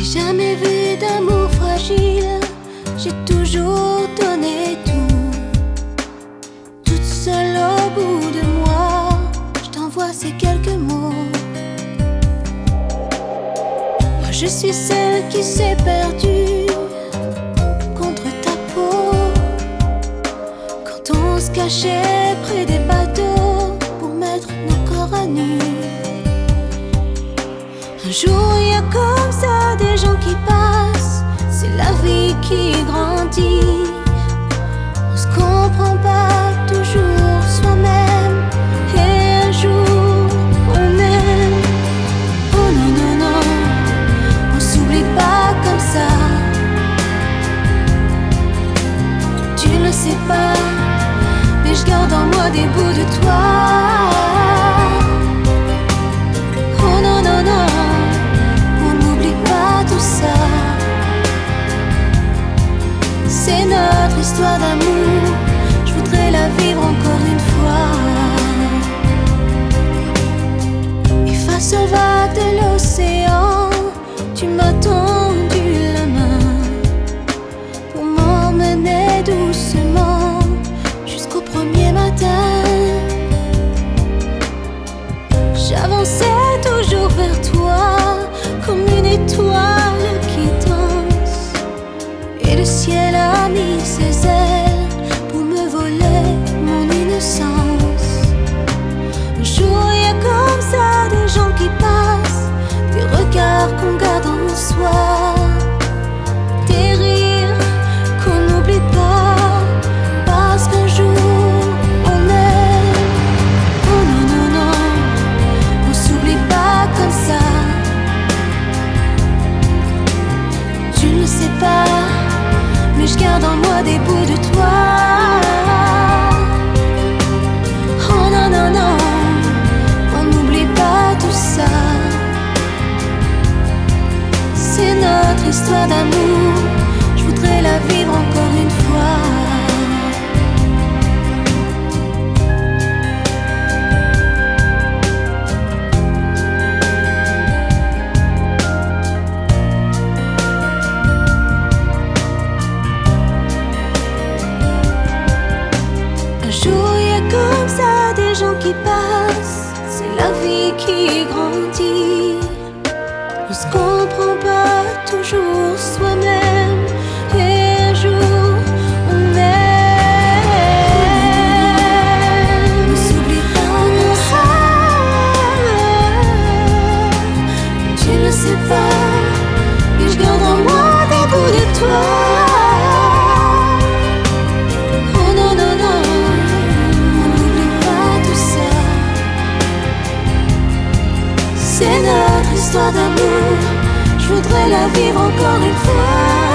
J'ai jamais vu d'amour fragile, j'ai toujours donné tout. Toute seule au bout de moi, je t'envoie ces quelques mots. Moi je suis celle qui s'est perdue contre ta peau, quand on se cachait près des bateaux pour mettre nos corps à nu. Un jour il y a comme ça des gens qui passent, c'est la vie qui grandit. On se comprend pas toujours soi-même, et un jour on aime. Oh non non non, on s'oublie pas comme ça. Tu ne le sais pas, mais je garde en moi des bouts de toi. Oh non non non, c'est notre histoire d'amour, je voudrais la vivre encore une fois. Et face aux vagues de l'océan, tu m'as tendu la main pour m'emmener doucement jusqu'au premier matin. J'avançais toujours vers toi comme une étoile qui danse, et le ciel a mis ses ailes pour me voler mon innocence. Un jour il y a comme ça des gens qui passent, des regards qu'on garde en soi, des rires qu'on n'oublie pas, parce qu'un jour on aime. Oh non non non, on s'oublie pas comme ça. Tu ne le sais pas, mais je garde en moi des bouts de toi. Oh non non non, on n'oublie pas tout ça. C'est notre histoire d'amour, je voudrais la vivre encore une fois. Comme ça des gens qui passent, c'est la vie qui grandit. On se comprend pas toujours soi-même, et un jour on aime. On s'oublie pas comme ça. Tu ne le sais pas, mais je garde en moi des bouts de toi. C'est notre histoire d'amour, je voudrais la vivre encore une fois.